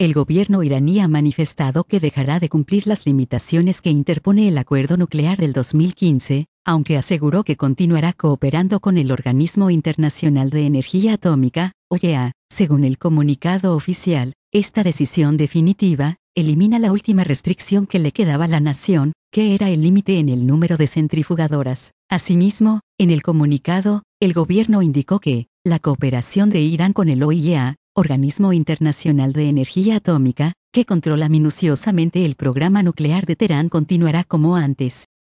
el gobierno iraní ha manifestado que dejará de cumplir las limitaciones que interpone el acuerdo nuclear del 2015, aunque aseguró que continuará cooperando con el Organismo Internacional de Energía Atómica, OIEA. Según el comunicado oficial, esta decisión definitiva elimina la última restricción que le quedaba a la nación, que era el límite en el número de centrifugadoras. Asimismo, en el comunicado, el gobierno indicó que la cooperación de Irán con el OIEA, Organismo Internacional de Energía Atómica, que controla minuciosamente el programa nuclear de Teherán, continuará como antes.